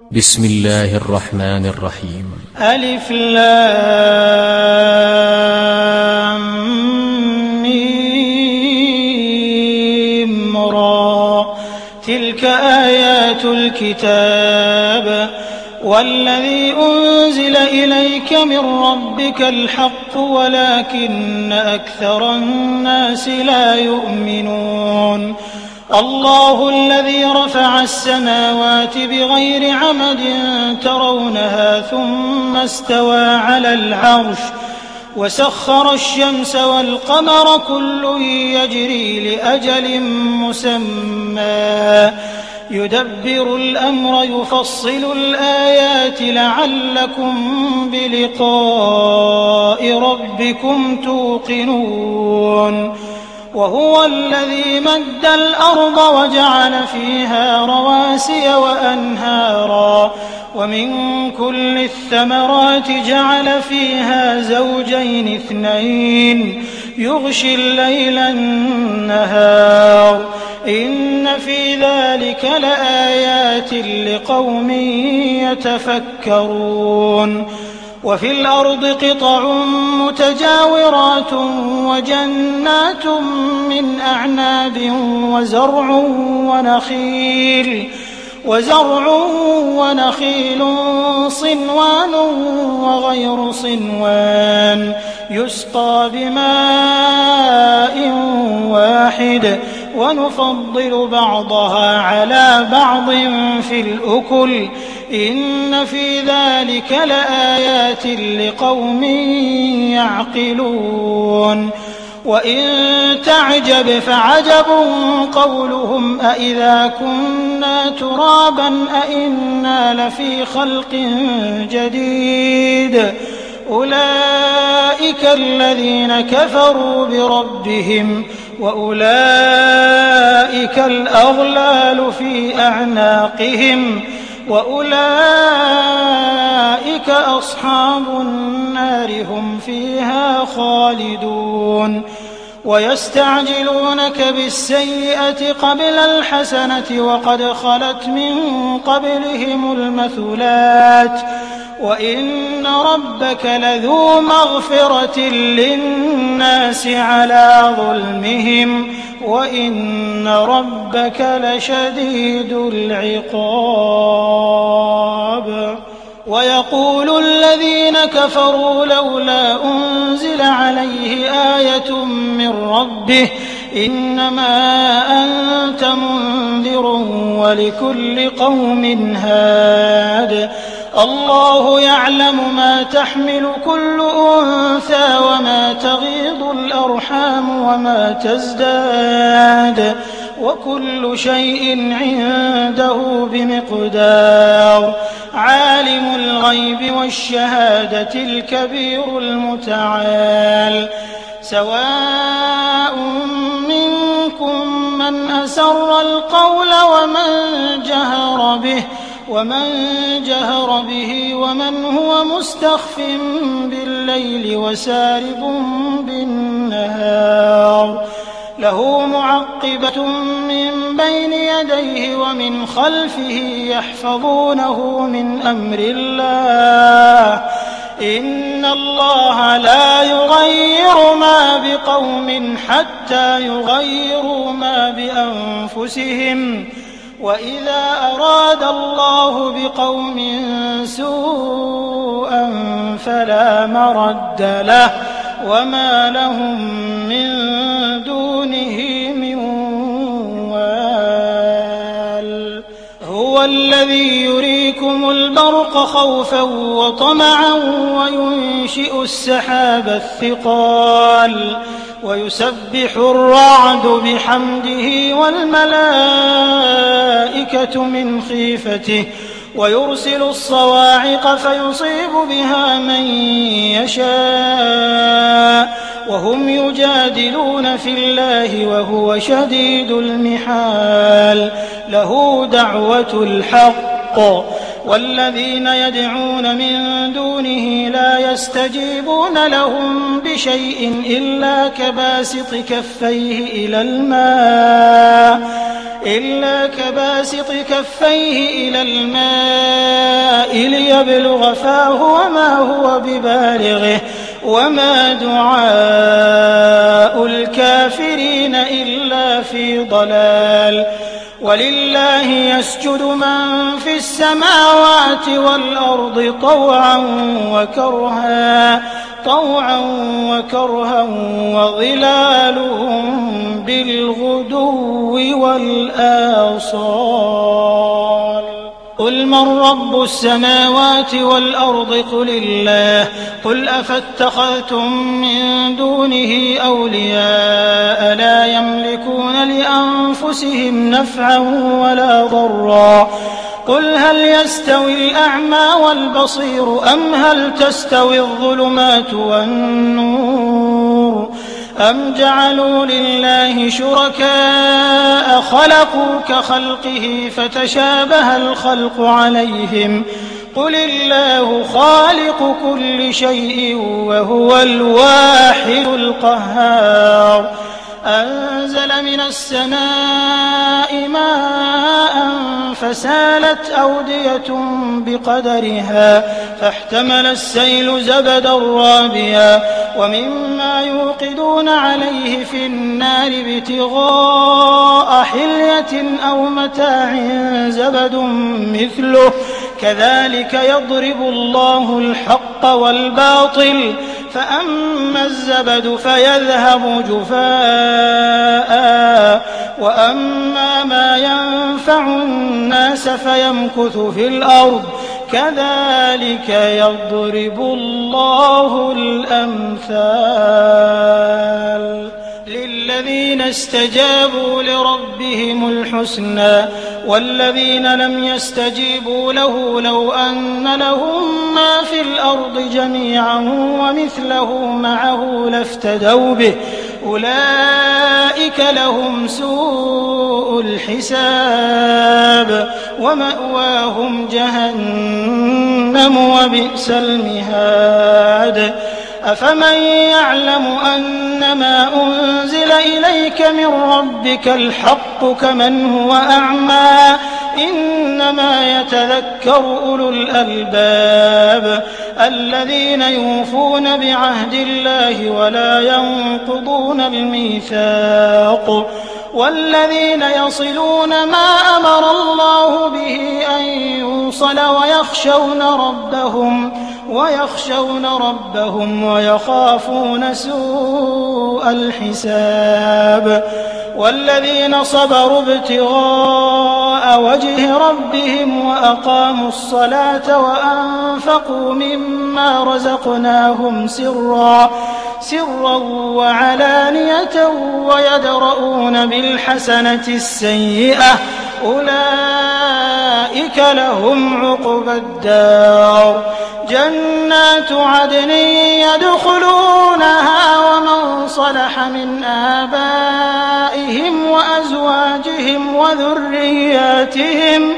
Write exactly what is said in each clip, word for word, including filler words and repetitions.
بسم الله الرحمن الرحيم. ألف لام ميم را. تلك آيات الكتاب والذي أنزل إليك من ربك الحق ولكن أكثر الناس لا يؤمنون. الله الذي رفع السماوات بغير عمد ترونها ثم استوى على العرش وسخر الشمس والقمر كل يجري لأجل مسمى يدبر الأمر يفصل الآيات لعلكم بلقاء ربكم توقنون. وهو الذي مد الأرض وجعل فيها رواسي وأنهارا ومن كل الثمرات جعل فيها زوجين اثنين يغشي الليل النهار إن في ذلك لآيات لقوم يتفكرون. وفي الأرض قطع متجاورات وجنات من أعناب وزرع ونخيل وزرع ونخيل صنوان وغير صنوان يسقى بماء واحد ونفضل بعضها على بعض في الأكل إن في ذلك لآيات لقوم يعقلون. وإن تعجب فعجب قولهم أإذا كنا ترابا أإنا لفي خلق جديد أولئك الذين كفروا بربهم وأولئك الأغلال في أعناقهم وأولئك أصحاب النار هم فيها خالدون. ويستعجلونك بالسيئة قبل الحسنة وقد خلت من قبلهم المثلات وإن ربك لذو مغفرة للناس على ظلمهم وإن ربك لشديد العقاب. ويقول الذين كفروا لولا أنزل عليه آية من ربه إنما أنت منذر ولكل قوم هاد الله يعلم ما تحمل كل أنثى وما تغيض الأرحام وما تزداد وكل شيء عنده بمقدار. عالم الغيب والشهادة الكبير المتعال. سواء منكم من أسر القول ومن جهر به ومن جهر به ومن هو مستخف بالليل وسارب بالنهار. له معقبة من بين يديه ومن خلفه يحفظونه من أمر الله إن الله لا يغير ما بقوم حتى يغيروا ما بأنفسهم وإذا أراد الله بقوم سوءا فلا مرد له وما لهم من دونه من وال. هو الذي يريكم البرق خوفا وطمعا وينشئ السحاب الثقال ويسبح الرعد بحمده والملائكة من خيفته ويرسل الصواعق فيصيب بها من يشاء وهم يجادلون في الله وهو شديد المحال. له دعوة الحق والذين يدعون من دونه لا يستجيبون لهم بشيء إلا كباسط كفيه إلى الماء إلا كباسط كفيه إلى الماء ليبلغ فاه وما هو ببالغه وما دعاء الكافرين إلا في ضلال ولله يسجد من في السماوات والأرض طوعا وكرها طوعا وكرها وظلالهم بالغدو والآصال قل من رب السماوات والأرض قل الله قل أفاتخذتم من دونه أولياء لا يملكون لأنفسهم نفعا ولا ضرا قل هل يستوي الأعمى والبصير أم هل تستوي الظلمات والنور أم جعلوا لله شركاء خلقوا كخلقه فتشابه الخلق عليهم قل الله خالق كل شيء وهو الواحد القهار أنزل من السماء ماء فسالت أودية بقدرها فاحتمل السيل زبدا رابيا ومما يوقدون عليه في النار ابتغاء حلية أو متاع زبد مثله كذلك يضرب الله الحق والباطل فأما الزبد فيذهب جفاء وأما ما ينفع الناس فيمكث في الأرض كذلك يضرب الله الأمثال للذين استجابوا لربهم الحسنى والذين لم يستجيبوا له لو أن لهم ما في الأرض جميعا ومثله معه لافتدوا به أولئك لهم سوء الحساب ومأواهم جهنم وبئس المهاد أفمن يعلم أنما أنزل إليك من ربك الحق كمن هو أعمى إنما يتذكر أولو الألباب الذين يوفون بعهد الله ولا ينقضون الميثاق والذين يصلون ما أمر الله به أن يوصل ويخشون ربهم ويخشون ربهم ويخافون سوء الحساب والذين صبروا ابتغاء وجه ربهم وأقاموا الصلاة وأنفقوا مما رزقناهم سرا سرا وعلانية ويدرؤون بالحسنة السيئة أولئك لهم عقبى الدار جنات عدن يدخلونها ومن صلح من آبائهم وأزواجهم وذرياتهم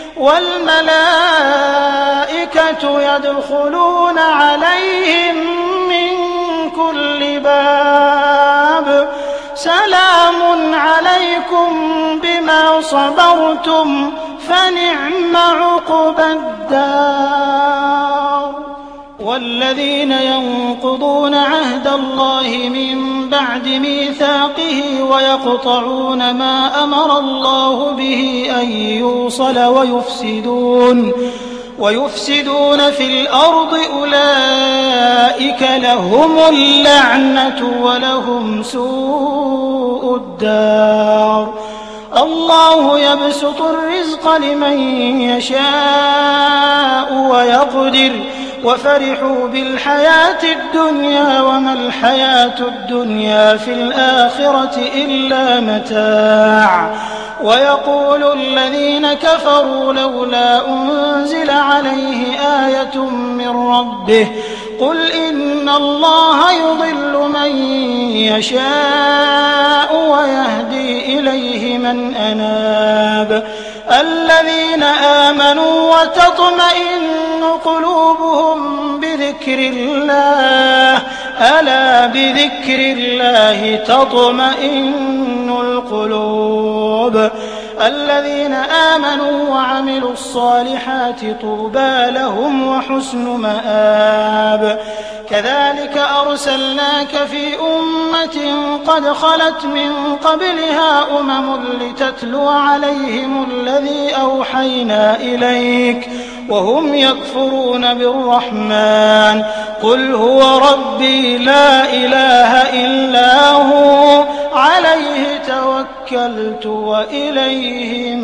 والملائكة يدخلون عليهم من كل باب سلام عليكم بما صبرتم فنعم عقبى الدار والذين ينقضون عهد الله من بعد ميثاقه ويقطعون ما أمر الله به أن يوصل ويفسدون ويفسدون في الأرض أولئك لهم اللعنة ولهم سوء الدار الله يبسط الرزق لمن يشاء ويقدر وفرحوا بالحياة الدنيا وما الحياة الدنيا في الآخرة إلا متاع ويقول الذين كفروا لولا أنزل عليه آية من ربه قل إن الله يضل من يشاء ويهدي إليه من أناب الذين آمنوا وتطمئن قلوبهم بذكر الله ألا بذكر الله تطمئن القلوب الذين آمنوا وعملوا الصالحات طوبى لهم وحسن مآب. كذلك أرسلناك في أمة قد خلت من قبلها أمم لتتلو عليهم الذي أوحينا إليك وهم يكفرون بالرحمن قل هو ربي لا إله إلا هو عليه توكلت وإليه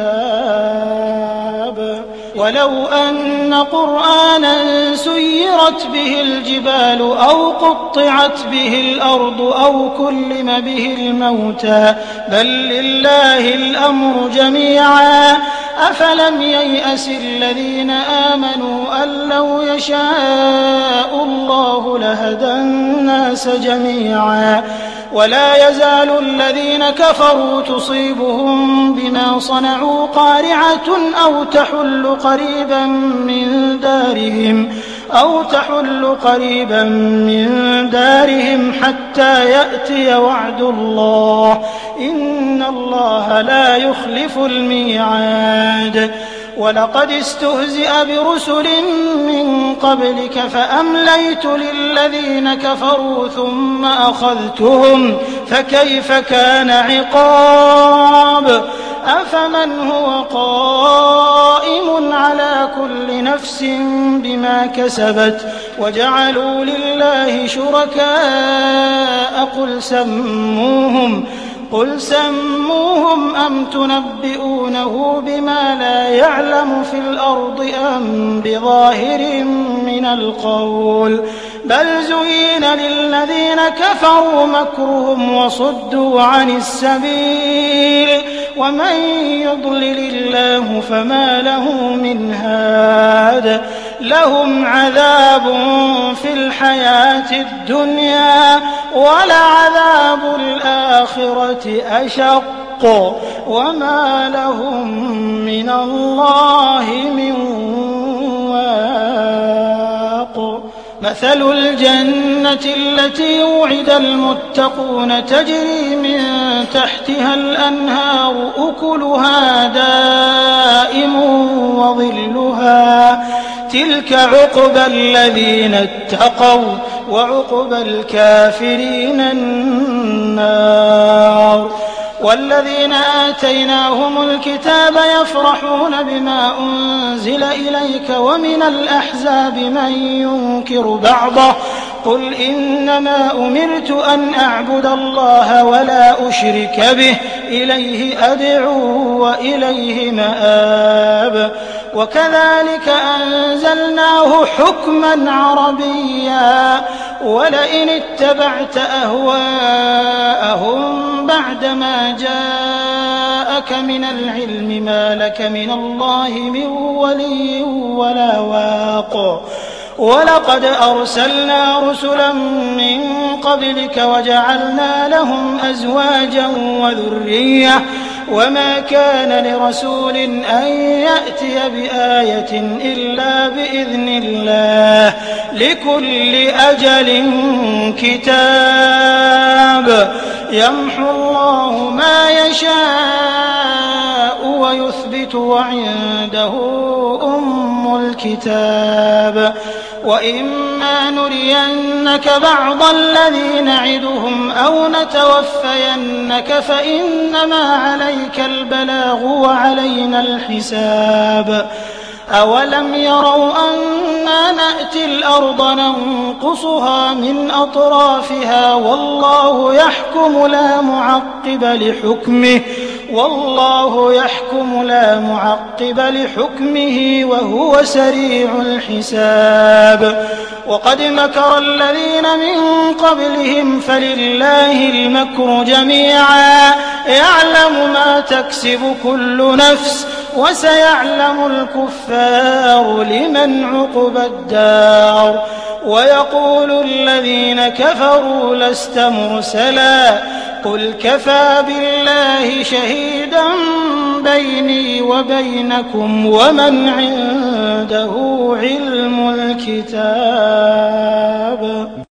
متاب. ولو أن قرآنا سيرت به الجبال أو قطعت به الأرض أو كلم به الموتى بل لله الأمر جميعا أفلم ييأس الذين آمنوا أن لو يشاء الله لهدى الناس جميعا. ولا يزال الذين كفروا تصيبهم بما صنعوا قارعة أو تحل قريبا من دارهم أو تحل قريبا من دارهم حتى يأتي وعد الله إن الله لا يخلف الميعاد. ولقد استهزئ برسل من قبلك فأمليت للذين كفروا ثم أخذتهم فكيف كان عقاب. أفمن هو قائم على كل نفس بما كسبت وجعلوا لله شركاء قل سموهم قل سموهم أم تنبئونه بما لا يعلم في الأرض أم بظاهر من القول بل زين للذين كفروا مكرهم وصدوا عن السبيل ومن يضلل الله فما له من هاد. لهم عذاب في الحياة الدنيا ولعذاب الآخرة أشق وما لهم من الله من واق. مثل الجنة التي وعد المتقون تجري من تحتها الأنهار أكلها دائم وظلها تلك عقبى الذين اتقوا وعقبى الكافرين النار. والذين آتيناهم الكتاب يفرحون بما أنزل إليك ومن الأحزاب من ينكر بعضه قل إنما أمرت أن أعبد الله ولا أشرك به إليه أدعو وإليه مآب. وكذلك أنزلناه حكما عربيا ولئن اتبعت أهواءهم بعدما جاءك من العلم ما لك من الله من ولي ولا واق. ولقد أرسلنا رسلا من قبلك وجعلنا لهم أزواجا وذرية وما كان لرسول أن يأتي بآية إلا بإذن الله لكل أجل كتاب يمحو الله ما يشاء ويثبت وعنده أم الكتاب. وإما نرينك بعض الذي نعدهم أو نتوفينك فإنما عليك البلاغ وعلينا الحساب. أولم يروا أنا نأتي الأرض ننقصها من أطرافها والله يحكم لا معقب لحكمه والله يحكم لا معقب لحكمه وهو سريع الحساب. وقد مكر الذين من قبلهم فلله المكر جميعا يعلم ما تكسب كل نفس وسيعلم الكفار لمن عقبى الدار. ويقول الذين كفروا لست مرسلا قل كفى بالله شهيدا بيني وبينكم ومن عنده علم الكتاب.